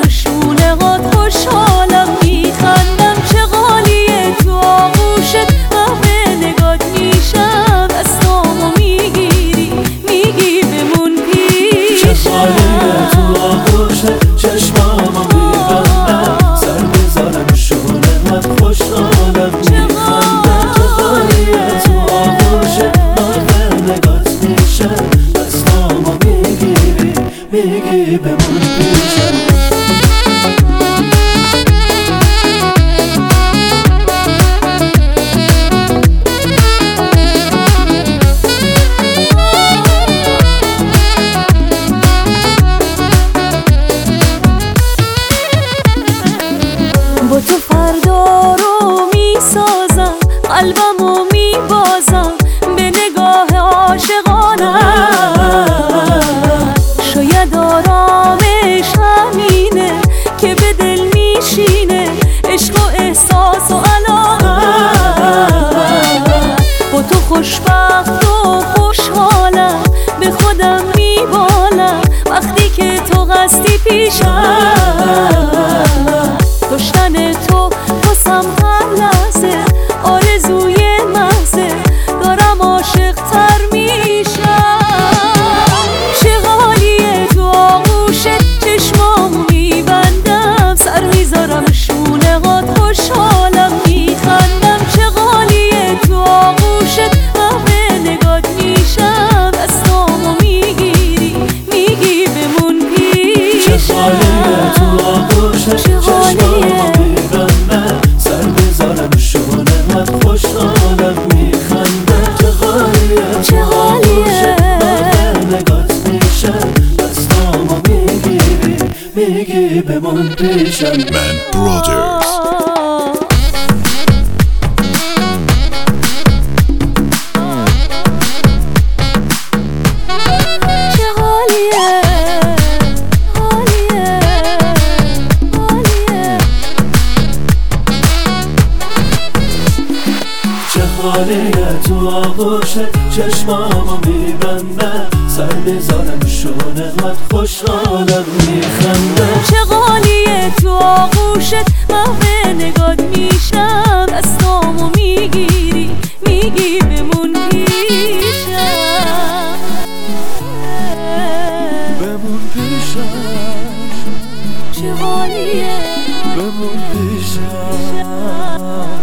میذارم شونه‌هات خوشحالم میخندم چه غالیه تو آغوشت همه نگات میشم دستامو میگیری میگی بمون پیشم چه غالیه تو آغوشت چشمامو میبندم سر میذارم شونه‌هات خوشحالم میخندم چه غالیه تو آغوشت همه نگات میشم دستامو میگیری میگی بمون پیشم با تو فردا رو میسازم قلبمو میبازم به نگاه عاشقانم شاید آرامش همینه که به دل میشینه عشق و احساس و علاقم با تو خوشبخت و خوشحالم به خودم میبالم وقتی که تو هستی پیشم داشتن تو واسم هر لحظه آرزوی محضه دارم عاشق تر میشم چه حالیه تو آغوشت چشمامو میبندم سر میذارم شونه‌هات خوشحالم میخندم چه حالیه تو آغوشت همه نگات میشم دستامو میگیری میگی بمون پیشم چه حالیه تو آغوشت چشمامو میبندم سر میذارم شونه‌هات خوشحالم میخندم چه حالیه تو آغوشت همه نگات میشم دستامو میگیری میگی بمون پیشم Man Brothers. چه حالیه حالیه حالیه چه حالیه تو آغوشت چشمامو میبندم سر میذارم شونه‌هات خوشحالم میخندم چه غالیه تو آغوشت همه نگات میشم دستامو میگیری میگی بمون پیشم بمون پیشم چه غالیه بمون پیشم